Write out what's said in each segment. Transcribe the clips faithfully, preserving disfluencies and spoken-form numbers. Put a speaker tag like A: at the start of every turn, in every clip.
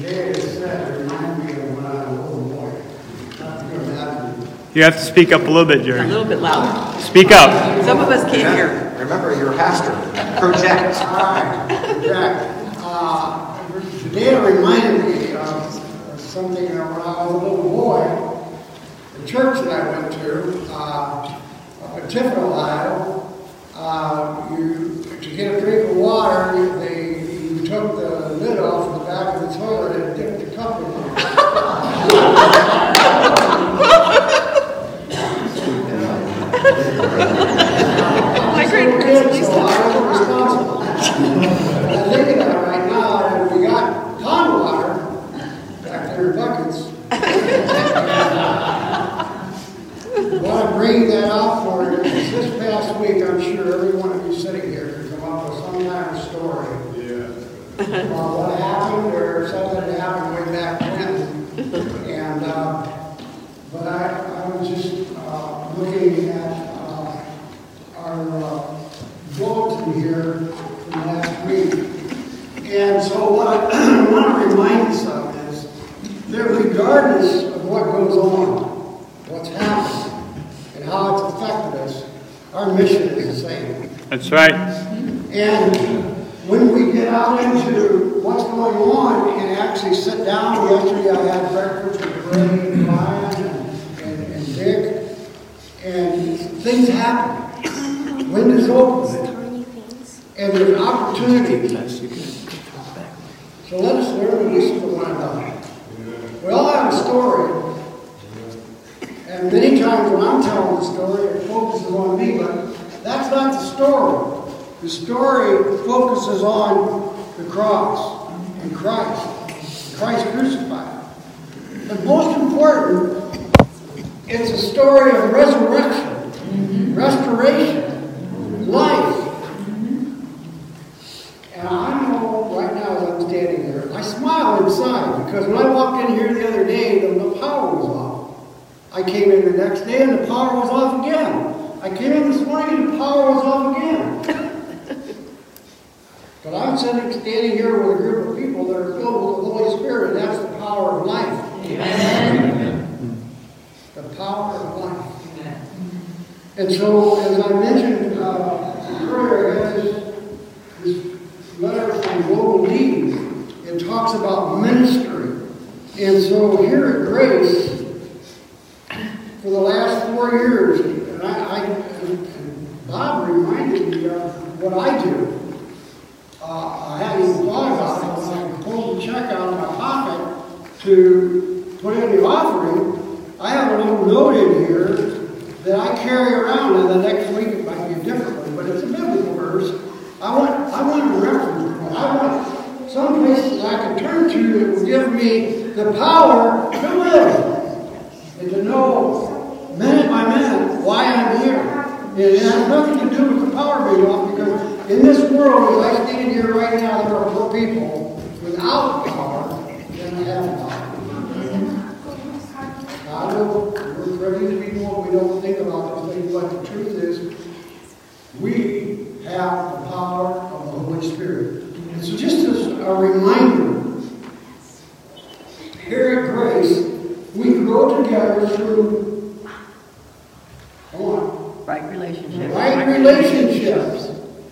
A: today is said reminded me of when I was a little boy.
B: You have to speak up a little bit, Jerry.
C: A little bit louder.
B: Speak up.
C: Some of us can't hear.
D: Remember, you're a pastor. Project.
A: All right, project. Uh, today it reminded me of something that when I was a little boy, the church that I went to, uh, up in Tiffin, Ohio, uh, you, to get a drink of water, they, you took the lid off the back of the toilet and dipped the cup in it.
C: My great Christmas.
A: So I was responsible. I'm thinking of it right now, and we got pond water back there in buckets. What I'm bringing that out for is this past week, I'm sure every one of you sitting here could come up with some kind of story. Yeah. About what happened or something that happened way back when. And, uh, but I, I was just uh, looking at uh, our uh, bulletin here from last week. And so what I want to remind us of is that regardless of what goes on, what's happened, and how it's affected us, our mission is the same.
B: That's right.
A: And when we get out into what's going on and actually sit down, yesterday I had breakfast with Ray and Brian and, and, and Dick, and things happen. Windows open. And there's opportunity. So let us learn to listen to one another. We all have a story. And many times when I'm telling the story, it focuses on me, but that's not the story. The story focuses on the cross and Christ, Christ crucified. But most important, it's a story of resurrection, mm-hmm. restoration, life. And I know right now as I'm standing there, I smile inside because when I walked in here the other day, the, the power was off. I came in the next day and the power was off again. I came in this morning and the power was off again. But I'm sitting, standing here with a group of people that are filled with the Holy Spirit, and that's the power of life. Amen. The power of life. Amen. And so, as I mentioned uh, earlier, I had this, this letter from Global Lead. It talks about ministry. And so here at Grace, for the last four years, and I, I and Bob reminded me of what I do. Uh, I hadn't even thought about it. When I pulled the check out of my pocket to put in the offering, I have a little note in here that I carry around, and the next week it might be differently, but it's a biblical verse. I want, I want a reference point. I want some places I can turn to that will give me the power to live and to know minute by minute why I'm here. It has nothing to do with the power being off, because in this world, as I stand here right now, there are more people without power than have power. I know we're privileged people, we don't think about those things, but the truth is, we have the power of the Holy Spirit. And so just as a reminder, here at Grace, we grow together through, come on,
C: Right relationships.
A: Right relationships.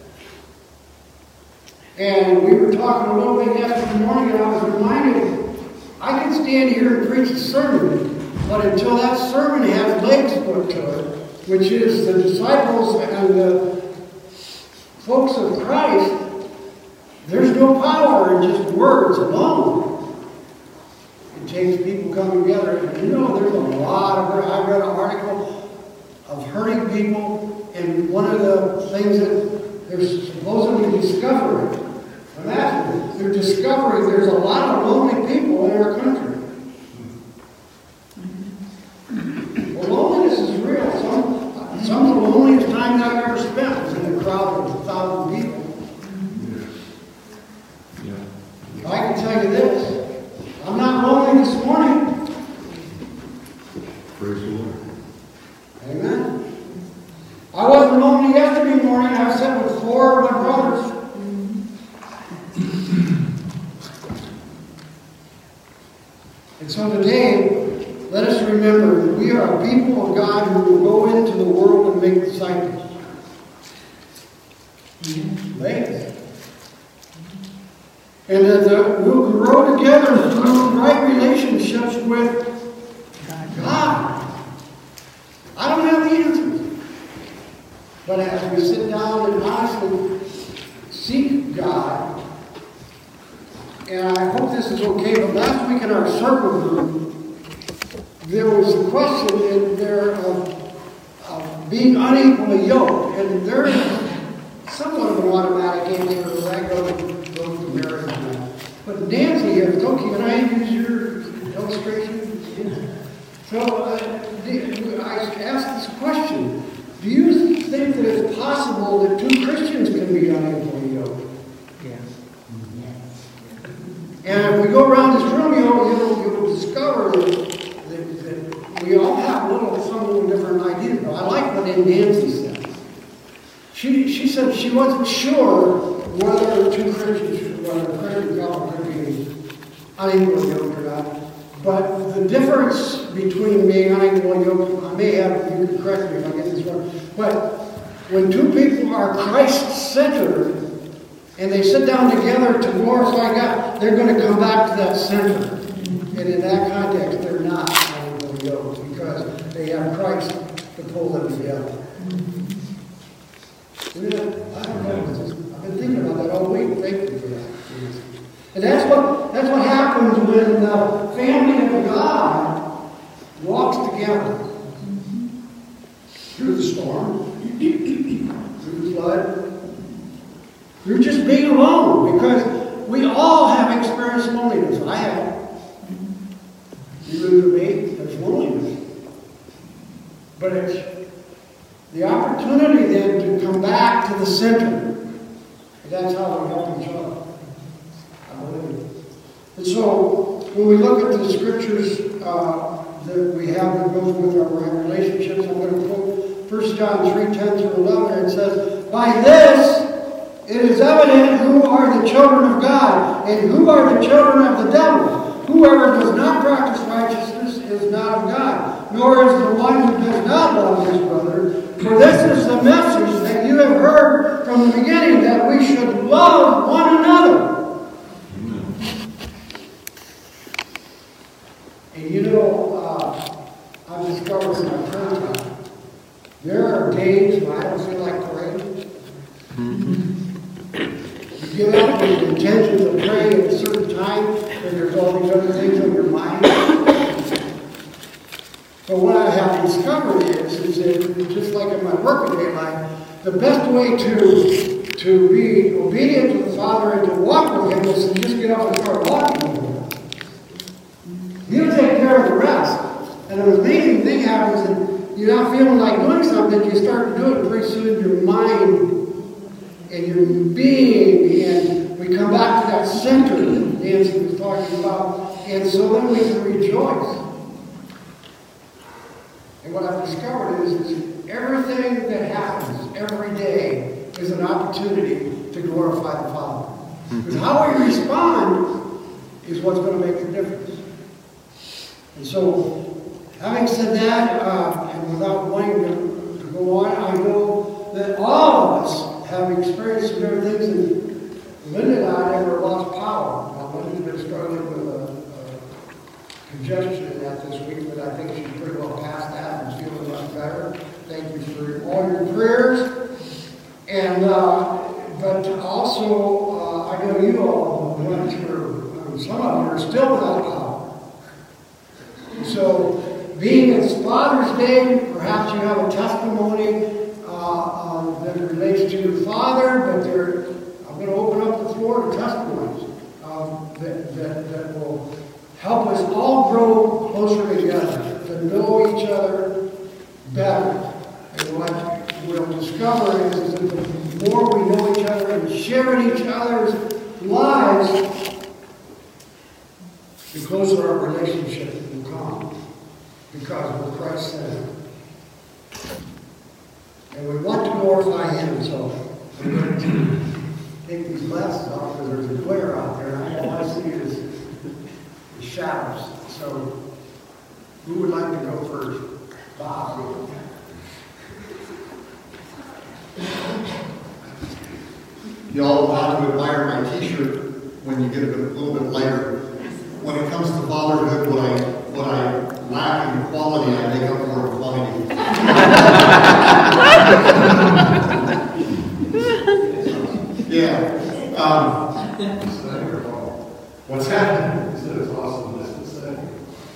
A: And we were talking a little bit yesterday morning, and I was reminded, I can stand here and preach a sermon, but until that sermon has legs put to it, which is the disciples and the folks of Christ, there's no power in just words alone. It takes people coming together. And you know, there's a lot of, I read an article of hurting people, and one of the things that they're supposedly discovering, imagine, they're discovering there's a lot of lonely people in our country. Well, loneliness is real. Some, some of the loneliest times I've ever spent was in a crowd of a thousand people. I can tell you this, I'm not lonely this morning.
E: Praise the Lord.
A: Amen. I wasn't lonely yesterday morning. I sat with four of my brothers. And so today, let us remember that we are a people of God who will go into the world and make disciples. Right? And that uh, we'll grow together through right relationships with God. I don't have the answers. But as we sit down and honestly seek God, and I hope this is okay, but last week in our circle group, there was a question in there of, of being unequally yoked. And there is somewhat of an automatic answer to that goes, goes to marriage. But Nancy here, Toki, can I use your illustration? So uh, I asked this question. Do you think that it's possible that two Christians can be unequally yoked?
C: Yes.
A: And if we go around this room, you'll, you'll, you'll discover that, that, that we all have little, some little different ideas. But I like what Nancy said. She, she said she wasn't sure whether two Christians, whether a Christian couple could be unequally yoked or not. But the difference between being unequally yoked, I may have, you can correct me if I get this wrong, but when two people are Christ-centered and they sit down together to glorify God, they're going to come back to that center. And in that context, they're not unequally yoked because they have Christ to pull them together. I don't know. I've been thinking about that all week. Thank you for that. And that's what that's what happens when the family of God walks together through the storm, through the flood, through just being alone. Because we all have experienced loneliness. I have. You lose me, there's loneliness. But it's the opportunity then to come back to the center. And that's how we help each other. I believe. And so, when we look at the scriptures uh, that we have that goes with our relationships, I'm going to quote First John three, ten through eleven. It says, "By this it is evident who are the children of God and who are the children of the devil. Whoever does not practice righteousness is not of God, nor is the one who does not love his brother. For this is the message that you have heard from the beginning, that we should love one another." And you know, uh, I've discovered in my prayer time, there are days when I don't feel like praying. You get up with the intentions of praying at a certain time, and there's all these other things on your mind. But what I have discovered is, is that just like in my workaday life, the best way to, to be obedient to the Father and to walk with Him is to just get up and start walking with Him. He'll take care of the rest. And an amazing thing happens, and you're not feeling like doing something, you start to do it, and pretty soon your mind and your being, and we come back to that center that Nancy was talking about, and so then we can rejoice. And what I've discovered is, is everything that happens every day is an opportunity to glorify the Father. Because how we respond is what's going to make the difference. And so, having said that, uh, and without wanting to, to go on, I know that all of us have experienced some different things, and Linda and I never lost power. Now, Linda's been struggling with a, a congestion in that this week, but I think she's pretty well past that and feeling much better. Thank you for all your prayers. And, uh, but also, uh, I know you all went through, I mean, some of you are still without power. So, being it's Father's Day, perhaps you have a testimony uh, uh, that relates to your father, but there, I'm going to open up the floor to testimonies um, that, that, that will help us all grow closer together, to know each other better. And what we'll discover is, is that the more we know each other and share in each other's lives, the closer our relationship will come. Because we're Christ-centered. And we want to glorify Him, so I'm going to take these glasses off because there's a glare out there. And all I see is the shadows. So, who would like to go first? Bob.
E: Y'all will have to admire my t-shirt when you get a, bit, a little bit lighter. When it comes to fatherhood, what I what I lack in quality, I make up for in quantity. Yeah. Um, what's that?
F: It's awesome. That's the second.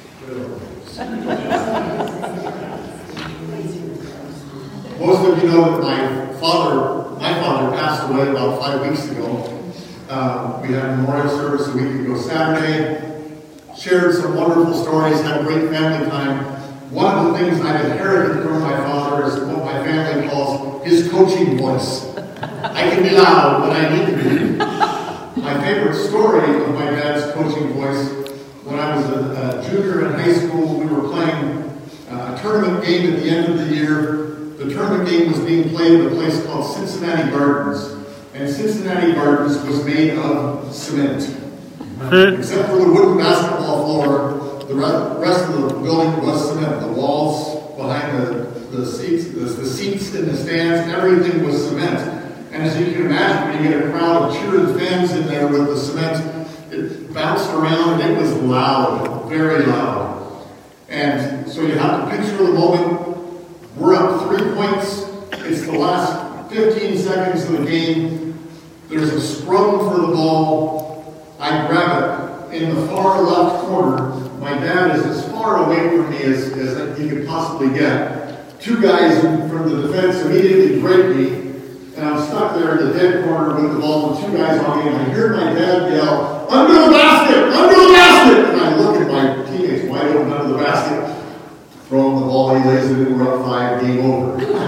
E: Most of you know that my father, my father passed away about five weeks ago. Uh, we had a memorial service a week ago Saturday. Shared some wonderful stories, had a great family time. One of the things I've inherited from my father is what my family calls his coaching voice. I can be loud when I need to be. My favorite story of my dad's coaching voice, when I was a, a junior in high school, we were playing uh, a tournament game at the end of the year. The tournament game was being played at a place called Cincinnati Gardens. And Cincinnati Gardens was made of cement. Except for the wooden basketball floor, the rest of the building was cement. The walls behind the, the seats, the, the seats in the stands, everything was cement. And as you can imagine, when you get a crowd of cheering fans in there with the cement, it bounced around and it was loud, very loud. And so you have to picture the moment. We're up three points. It's the last fifteen seconds of the game. There's a scrum for the ball. I grab it in the far left corner. My dad is as far away from me as, as he could possibly get. Two guys from the defense immediately break me, and I'm stuck there in the dead corner with the ball and two guys on me, and I hear my dad yell, "Under the basket! Under the basket!" And I look at my teammates wide open under the basket. Throw him the ball, he lays it in, we're up five, game over.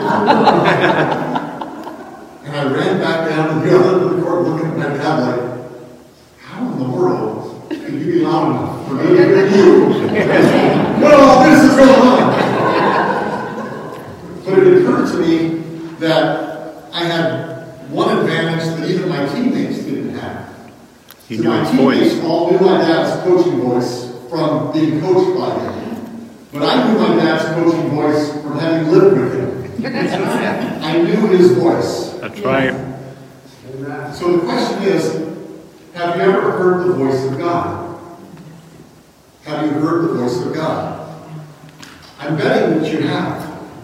E: And I ran back down to the other end of the court looking at my dad like, how in the world could you be loud enough for me to hear you? What all this is going on? But it occurred to me that I had one advantage that even my teammates didn't have.
B: You
E: So
B: knew
E: my
B: his
E: teammates
B: voice.
E: all knew my dad's coaching voice from being coached by him. But I knew my dad's coaching voice from having lived with him. I knew his voice.
B: That's right.
E: So the question is, have you ever heard the voice of God? Have you heard the voice of God? I'm betting that you have.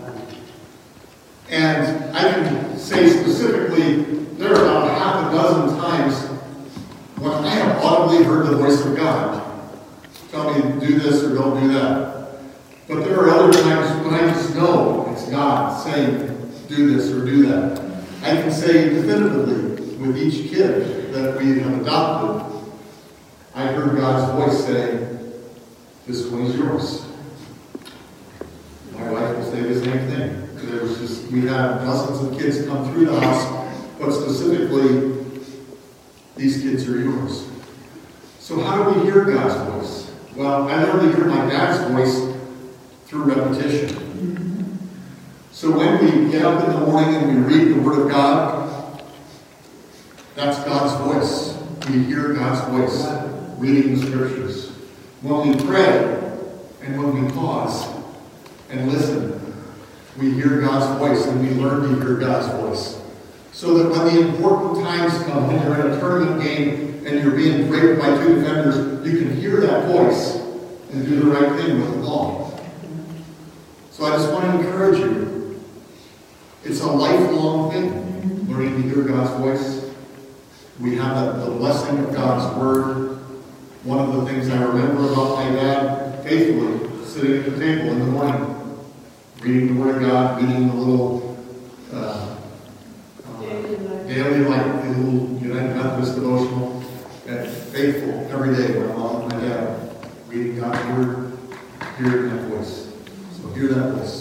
E: And I can say specifically, there are about half a dozen times when I have audibly heard the voice of God. Tell me, do this or don't do that. But there are other times when I just know it's God saying, do this or do that. I can say definitively with each kid that we have adopted, I heard God's voice say, this one is yours. My wife will say the same thing. There was just, we had dozens of kids come through the house, but specifically, these kids are yours. So how do we hear God's voice? Well, I literally hear my dad's voice through repetition. So when we get up in the morning and we read the Word of God, that's God's voice. We hear God's voice reading the Scriptures. When we pray and when we pause and listen, we hear God's voice and we learn to hear God's voice. So that when the important times come, when you're in a tournament game and you're being breaked by two defenders, you can hear that voice and do the right thing with the ball. So I just want to encourage you. It's a lifelong thing, learning to hear God's voice. We have the, the blessing of God's Word. One of the things I remember about my dad, faithfully, sitting at the table in the morning, reading the Word of God, reading the little uh, uh, daily light, the little United Methodist devotional, and faithful every day when I'm out with my dad, reading God's Word, hearing that voice. So hear that voice.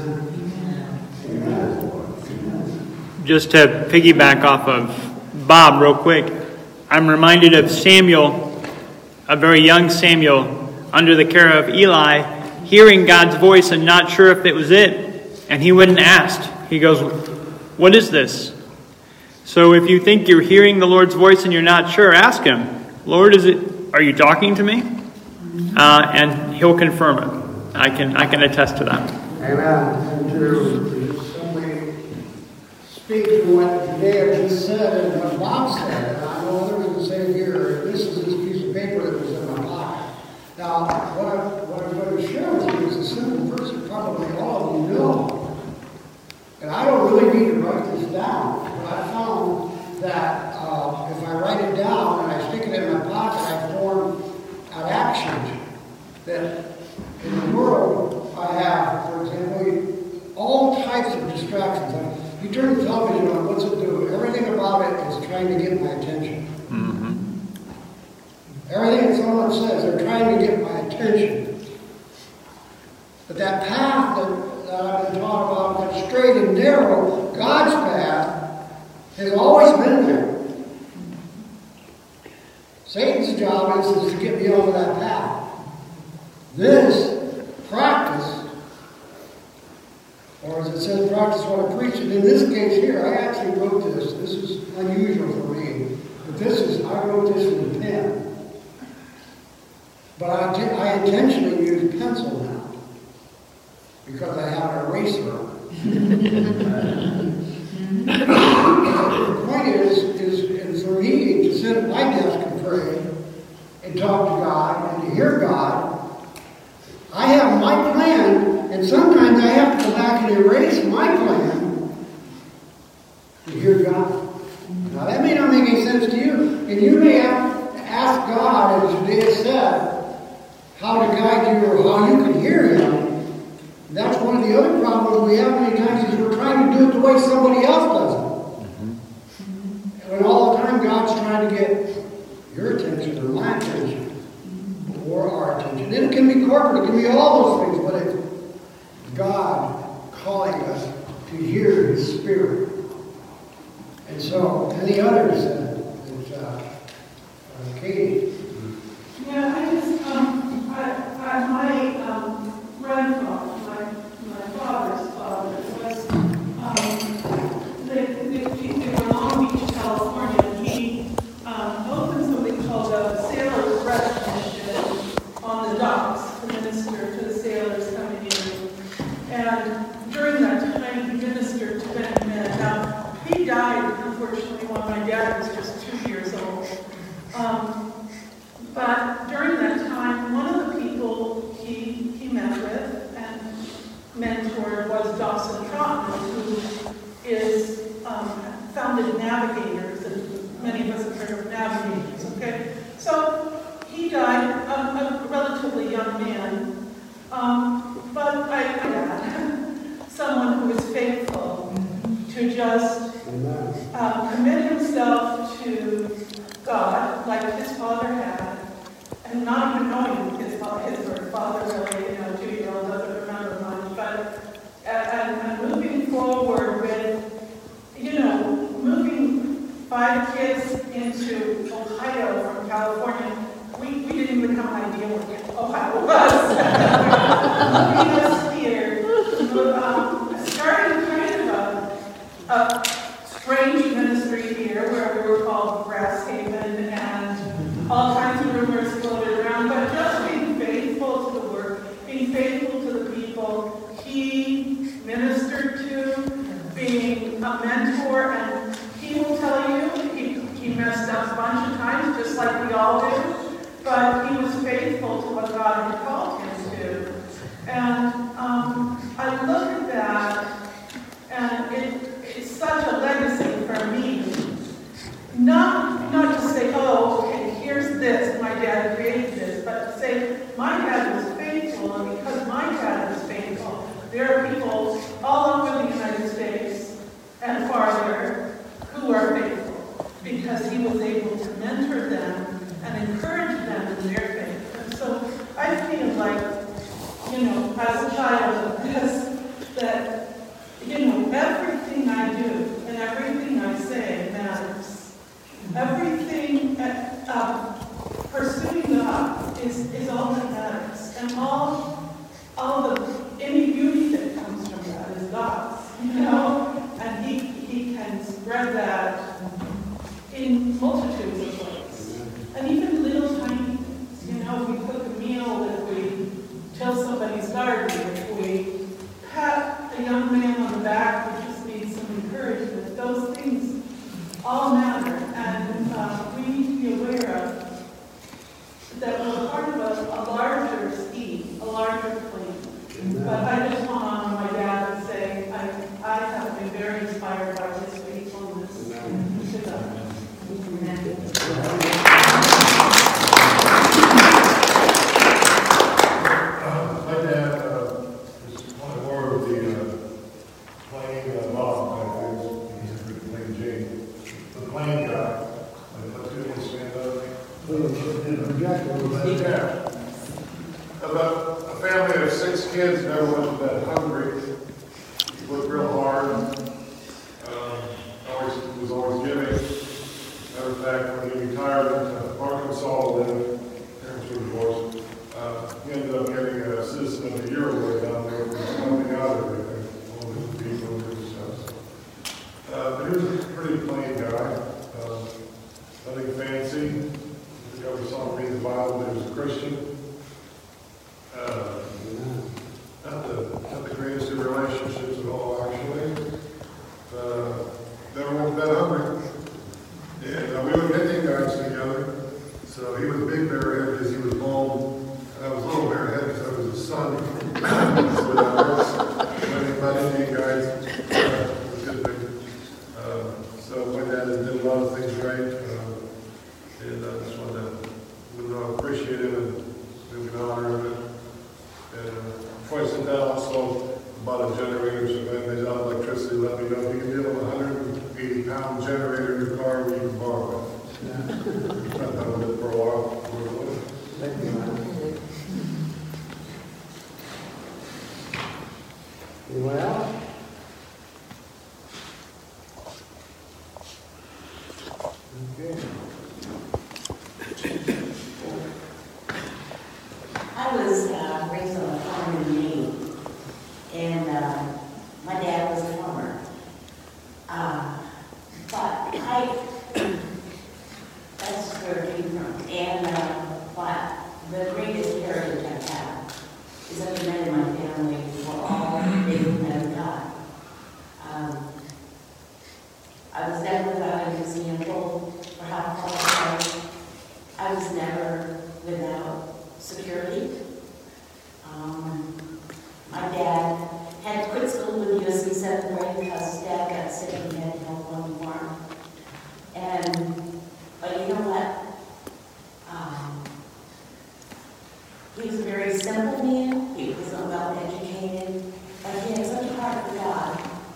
B: Just to piggyback off of Bob real quick, I'm reminded of Samuel, a very young Samuel, under the care of Eli, hearing God's voice and not sure if it was it. And he wouldn't ask. He goes, "What is this?" So if you think you're hearing the Lord's voice and you're not sure, ask him, "Lord, is it? Are you talking to me?" uh, and he'll confirm it. I can I can attest to that.
A: Amen. And to somebody speak to what Dave just said and what Bob said, and I know others will say here, this is this piece of paper that was in my pocket. Now, what, I, what I'm going to share with you is a simple verse that probably all of you know. And I don't really need to write this down, but I found that uh, if I write it down and I stick it in my pocket, I form an action that in the world I have, for example, all types of distractions. You turn the television on, what's it do? Everything about it is trying to get my attention.
B: Mm-hmm.
A: Everything that someone says, they're trying to get my attention. But that path that, that I've been taught about, that straight and narrow, God's path, has always been there. Satan's job is, is to get me over that path. This practice, or as it says, practice what I preach. And in this case here, I actually wrote this. This is unusual for me. But this is, I wrote this in a pen. But I, did, I intentionally use pencil now. Because I have an eraser on it. The point is, is, is for me to sit at my desk and pray and talk to God and to hear God. I have my plan, and sometimes I have to go back and erase my plan to hear God. Now that may not make any sense to you, and you may have to ask God, as Judea said, how to guide you or how you can hear Him. That's one of the other problems we have many times is we're trying to do it the way somebody else does it. Mm-hmm. And all the time God's trying to get your attention or my attention or our attention. And it can be corporate, it can be all those things, but it's God calling us to hear His Spirit. And so, any others? Uh, uh, uh, Katie?
G: Yeah, I just, um, I, I, my um, grandfather, my, my father's father, was, um, they, they, they were in Long Beach, California, and he um, opened something called a Sailor's Recognition on the docks to minister to the sailors coming in. And during that time, he ministered to many men. Now, he died, unfortunately, when my dad was just two years old. Um, But during that time, one of the people he, he met with and mentored was Dawson Trotman, who is um, founded Navigators, and many of us have heard of Navigators, okay? So he died, a, a relatively young man, um, but I had someone who was faithful to just uh, commit himself to God, like his father had, and not even knowing his father, his father really, you know, two-year-old doesn't remember much, but and, and moving forward with, you know, moving five kids into Ohio from California, we, we didn't even have an idea what Ohio was. Moving us here, um, started kind of a, a strange ministry here where we were called Grass Haven, and all kinds of rumors floated around, but just being faithful to the work, being faithful to the people he ministered to, being a mentor, and he will tell you he, he messed up a bunch of times, just like we all do, but he was faithful to what God had called him to. And um, I look at that, and it it's such a legacy for me. Not, not to say, oh, okay, here's this, my dad created this, but to say, my dad was faithful, and because my dad was faithful, there are people all over the United States and farther who are faithful, because he was able to mentor them and encourage them in their faith. And so I feel like, you know, as a child of this, that you know, everything I do and everything I say matters. Everything, uh, pursuing God is, is all that matters. And all, all the, any beauty that comes from that is God's, you know? And he, he can spread that in multitudes of ways. And even little tiny things, you know, if we cook a meal a larger ski, a larger plane. But I just want to honor my dad and say I, I have been very inspired by his faithfulness. To them.
F: My dad uh, is one more of the uh, plane uh, mom type things. He's a good plane Jane. The plane guy. Like, let's do one stand up. Yeah. About a family of six kids never went to bed hungry. He worked real hard. Um, always was always giving. Matter of fact, when he retired in Arkansas, then parents were divorced. Uh, he ended up getting a Citizen of the Year award down there for helping out everything, all the people and stuff. Uh, but he was a pretty plain guy, uh, nothing fancy. If you ever saw him read the Bible, but he was a Christian. Uh, not the not the greatest of relationships at all, actually. Uh, never went to bed hungry. And uh, we were knitting guys together. So he was a big bearhead because he was bald. I was a little barehead because I was his son. So that was learning about Indian guys. Uh, it was good thing. Uh, so my dad did a lot of things right. Uh, and I just wanted to you know, appreciate him and we can honor him. And uh, before I sit down, also about a generator. So if anybody's out of electricity, let me know. If you can deal with a one hundred eighty pound generator in your car, we can borrow it. I've done with it for a while. Thank you.
A: Anyone else? Okay.
H: I was uh, raised on a farm in Maine, and uh, my dad was a farmer. Uh, but I, that's where it came from. And uh, but the greatest heritage I have is that the men in my family were all faithful men of God. Um, I was never without an example for how to follow. I was never without security. Um, my dad had to quit school with us in seventh grade because his dad got sick and he had to help on the farm. And, but you know what? Um, he was a very simple man. He was well educated, but he had such a heart for God.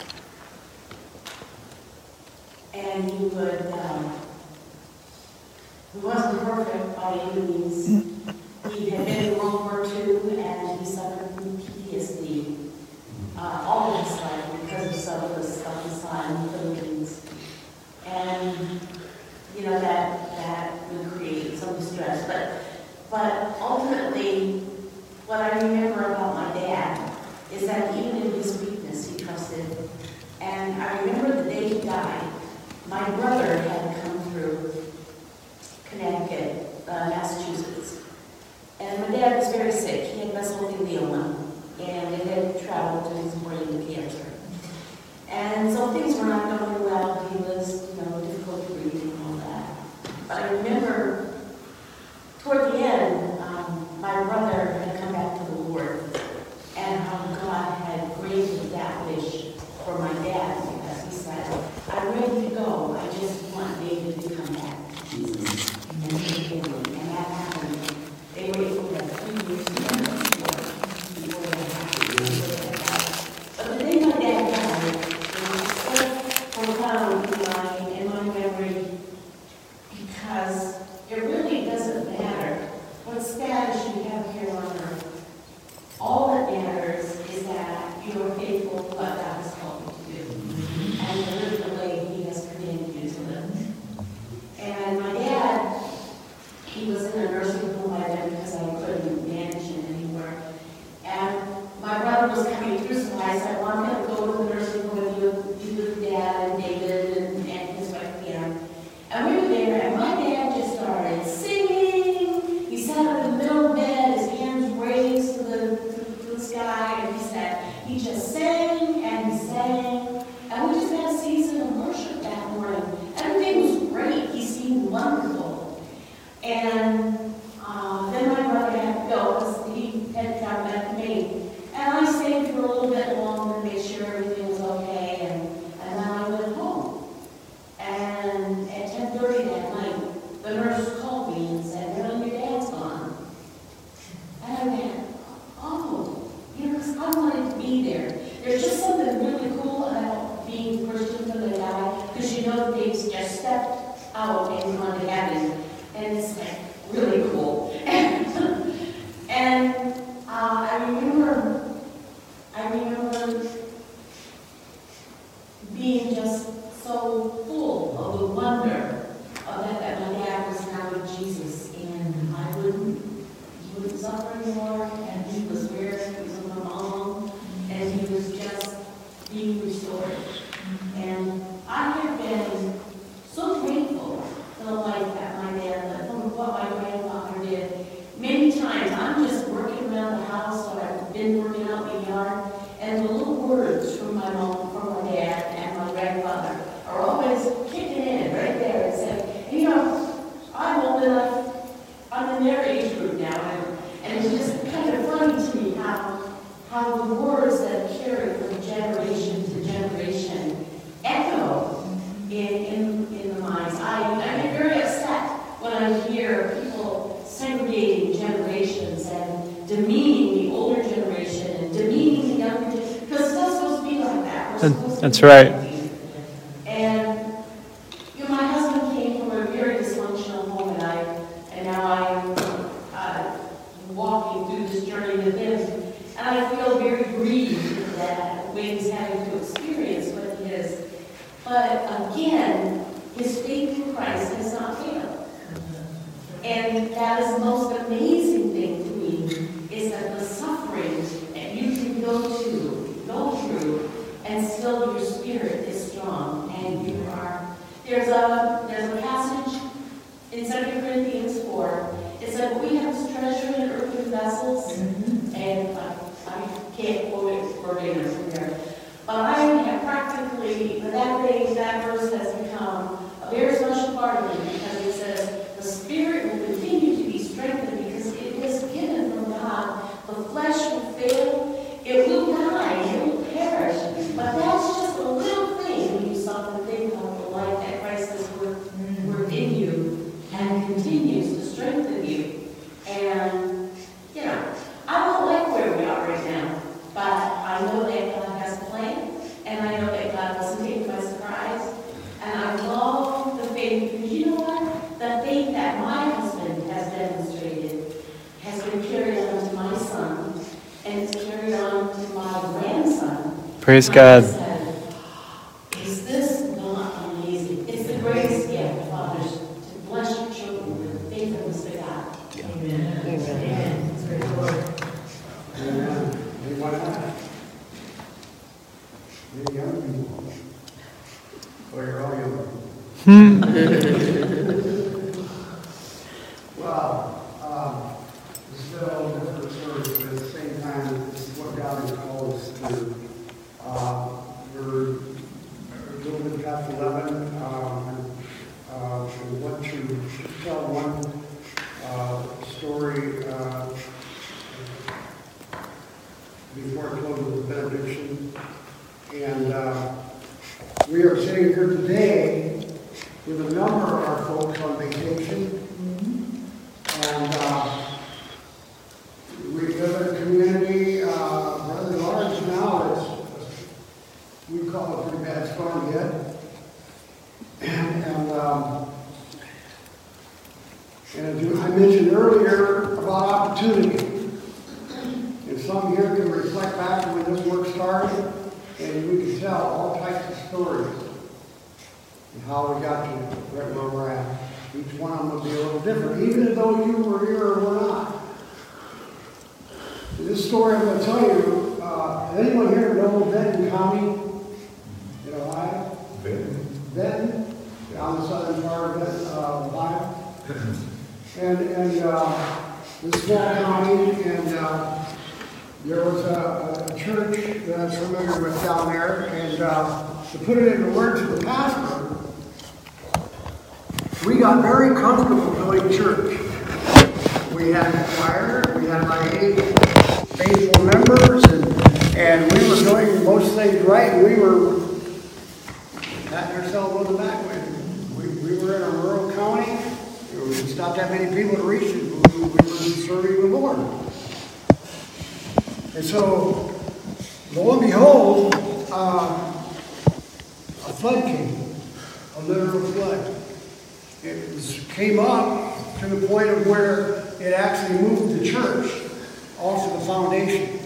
H: And he would, um, he wasn't perfect by any means. He had been in World War Two and he suffered from P T S D uh, all of his life because of some of the stuff he saw in the Philippines. And, you know, that that would create some stress. But, but ultimately, what I remember about my dad is that even in his weakness, he trusted. And I remember the day he died, my brother had come through Connecticut, uh, Massachusetts. And my dad was very sick. He had mesothelioma, and it had traveled to his brain to cancer. And so things were not going well. He was, you know, difficult breathing and all that. But I remember toward the end, um, my brother had come back to the Lord, and how God had granted that wish for my dad, because he said, I'm ready to go. I just want David to come back to Jesus. And he came, and that happened. They were able to have three years together before, before that happened. But the day my dad died, it was so profound in my, in my memory, because it really doesn't matter what status you have here on earth. All that matters is that you are faithful to what God has called you to do, and to live the way He has commanded you to live. And my dad, he was in a nursing home by then because I couldn't manage him anymore. And my brother was coming through, so I said, well, I'm going to go to the nursing home with you, you with Dad and David and, and his wife, Pam. And we were there, and my dad just started singing. He sat in the middle of the bed, his hands raised to the, to, to the sky, and he said, he just sang and anymore, and he was where he was with my mom, and he was just being restored. And I have been so grateful for the life that my dad lived, for what my grandfather did. Many times I'm just working around the house, or I've been working out in the yard, and the little words from my mom, from my dad, and my grandfather are always kicking in right there and saying, you know, I'm old enough, I'm in their age group now, and, and it's just kind of funny to me how, how the words that carry from generation to generation echo in, in, in the minds. I, I get very upset when I hear people segregating generations and demeaning the older generation and demeaning the younger generation, because it's not supposed to be like that. We're supposed to
B: That's
H: be
B: right.
H: happy. And you know, my husband came from a very dysfunctional home, and I, and now I am uh, walking through this journey with him, and I feel very grieved that what he's having to experience what he is. But again, his faith in Christ has not failed. And that is the most amazing thing to me, is that the suffering that you can go to, go through, and still your spirit is strong, and you are. There's a there's a passage in Second Corinthians four. It said, "We have this treasure in earthen vessels," mm-hmm. and I, I can't quote it verbatim from here. But I have practically, that day, that verse has become a very special part of me, because it says, the Spirit will continue to be strengthened because it was given from God. The flesh will fail, it will die, it will perish. But that's just a little thing when you stop to think of the life that Christ has worked, worked in you and continues to strengthen you. And, you know, I don't like where we are right now, but I know that God has a plan, and I know that God doesn't take me by surprise. And I love the faith, because you know what? The faith that my husband has demonstrated has been carried on to my son, and it's carried on to my grandson.
B: Praise
H: My
B: God.
H: Said, is this not amazing? It's the greatest gift, fathers, to bless your children with faithfulness to God. Amen. Amen. Amen. It's very good.
A: Amen. Anyone else? Any young people? Oh, you're all young. Well, um, this is a little different story, but at the same time, this is what God has called us to. Uh, we're a little bit past eleven, um, and uh, we want to tell one uh, story uh, before I close with the benediction. And uh, we are sitting here today with a number of our folks on vacation. And uh, we live in a community uh, rather large now. It's, we call it pretty bad storm yet. And, and, um, and I mentioned earlier about opportunity. And some here can reflect back to when this work started, and we can tell all types of stories and how we got to right where we're at. Each one of them will be a little different, even though you were here or were not. This story I'm going to tell you, uh, anyone here know Benton County in Ohio? Benton? Benton, on the southern part of Benton, uh, Ohio. And, and uh, this small county, and uh, there was a, a church that I was familiar with down there, and uh, to put it in the words of the pastor, we got very comfortable going to church. We had a choir, we had like eight faithful members, and, and we were doing most things right, and we were patting ourselves on the back with. We, we were in a rural county, it's not that many people to reach it, we, we were serving the Lord. And so, lo and behold, uh, a flood came, a literal flood. It was, came up to the point of where it actually moved the church off of the foundation.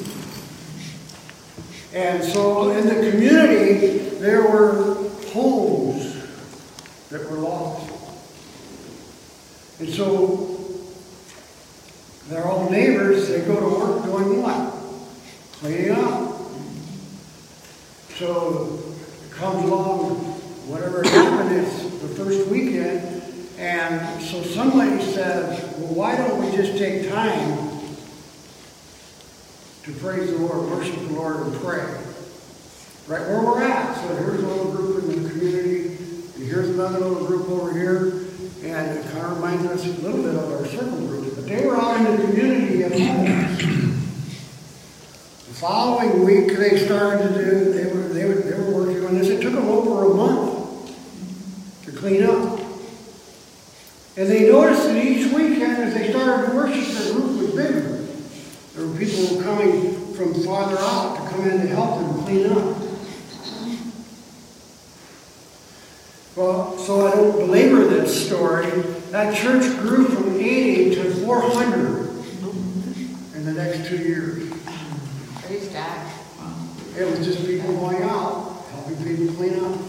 A: And so in the community, there were homes that were lost. And so They're all neighbors, they go to work doing what? Cleaning up. So it comes along, whatever happened, it's the first weekend, and so somebody says, well, why don't we just take time to praise the Lord, worship the Lord, and pray? Right where we're at. So here's a little group in the community, and here's another little group over here, and it kind of reminds us a little bit of our circle group. But they were out in the community at home. The following week, they started to do, they were, they were, they were working on this. It took them over a month to clean up. And they noticed that each weekend, as they started to worship, their group was bigger. There were people coming from farther out to come in to help them clean up. Well, so I don't belabor this story. That church grew from eighty to four hundred in the next two years.
C: Praise God.
A: It was just people going out, helping people clean up.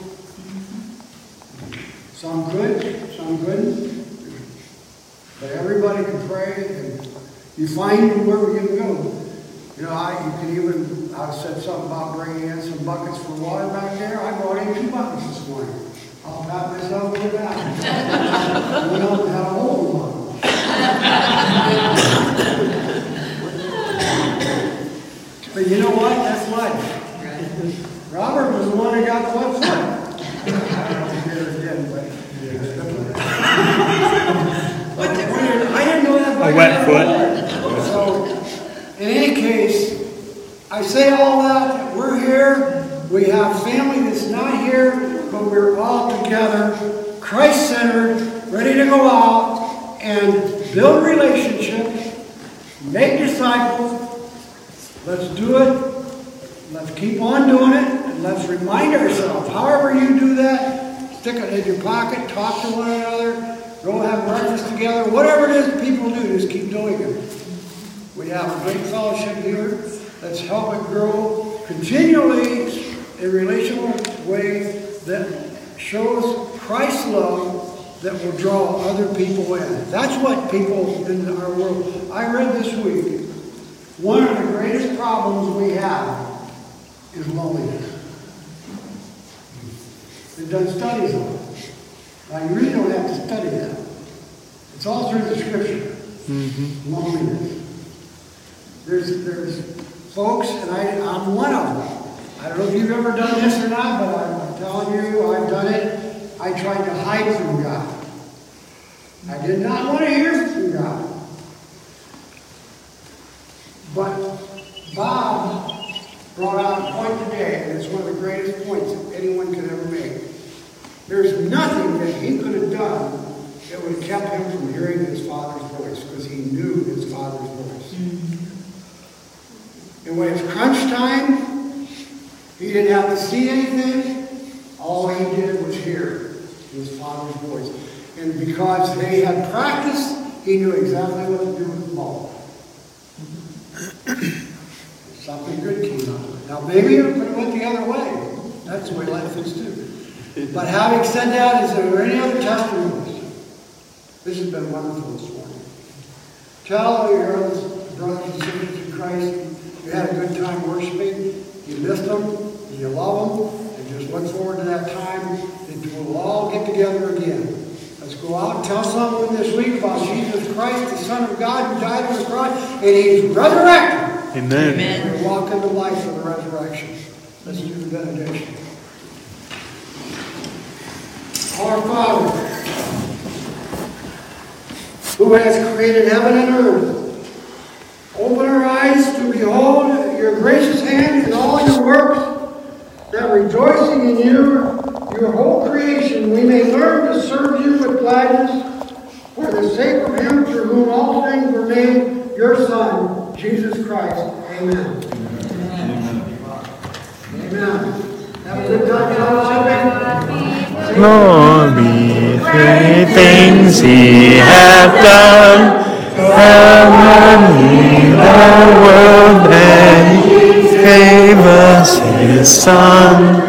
A: Some good, some good. But everybody can pray, and you find wherever you can go. You know, I you can even, I said something about bringing in some buckets for water back there. I brought in two buckets this morning. I'll pat myself on the back. We don't have a whole one. But you know what? That's life. Robert was the one that got the wet foot. I don't know if he did or didn't, but I didn't know that.
B: A wet foot.
A: So, in any case, I say all that. We're here. We have family that's not here, but we're all together, Christ-centered, ready to go out and build relationships, make disciples. Let's do it. Let's keep on doing it, and let's remind ourselves. However you do that, stick it in your pocket, talk to one another, go have breakfast together, whatever it is people do, just keep doing it. We have a great fellowship here. Let's help it grow continually in a relational way that shows Christ's love that will draw other people in. That's what people in our world. I read this week, one of the greatest problems we have is loneliness. They've done studies on it. Now, you really don't have to study that. It's all through the scripture. Mm-hmm. Loneliness. There's, there's folks, and I, I'm one of them. I don't know if you've ever done this or not, but I'm, I'm telling you, I've done it. I tried to hide from God. I did not want to hear from God. But Bob brought out a point today, and it's one of the greatest points that anyone could ever make. There's nothing that he could have done that would have kept him from hearing his Father's voice, because he knew his Father's voice. Mm-hmm. And when it's crunch time, he didn't have to see anything. All he did was hear his Father's voice. And because they had practiced, he knew exactly what to do with the ball. Something good came out of it. Now, maybe it went the other way. That's the way life is too. But having said that, is there any other testimonies? This has been wonderful this morning. Tell all your brothers and sisters in Christ you had a good time worshiping, you missed them, and you love them, and just look forward to that time that we'll all get together again. Let's go out and tell someone this week about Jesus Christ, the Son of God, who died on the cross, and He's resurrected.
B: Amen.
A: Amen. We walk into life of the resurrection. Let's do the benediction. Our Father, who has created heaven and earth, open our eyes to behold your gracious hand in all your works, that rejoicing in you, your whole creation, we may learn to serve you with gladness for the sake of him through whom all things were made, your Son, Jesus Christ. Amen. Amen. Amen. Have a good time fellowshipping.
B: Glory, great things he hath done. Heaven, the world, and he gave us his Son.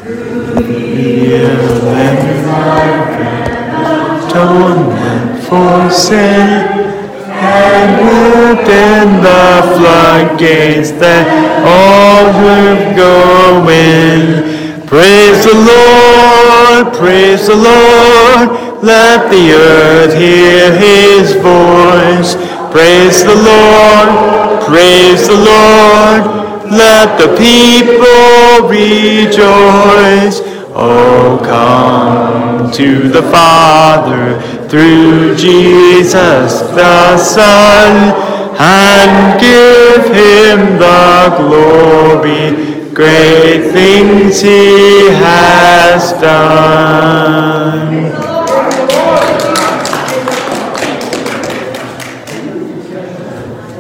B: Heal and atonement for sin. open the floodgates that all who go in. Praise the Lord, praise the Lord, let the earth hear his voice. Praise the Lord, praise the Lord, let the people rejoice. Oh, come to the Father through Jesus the Son, and give him the glory. Great things he has done.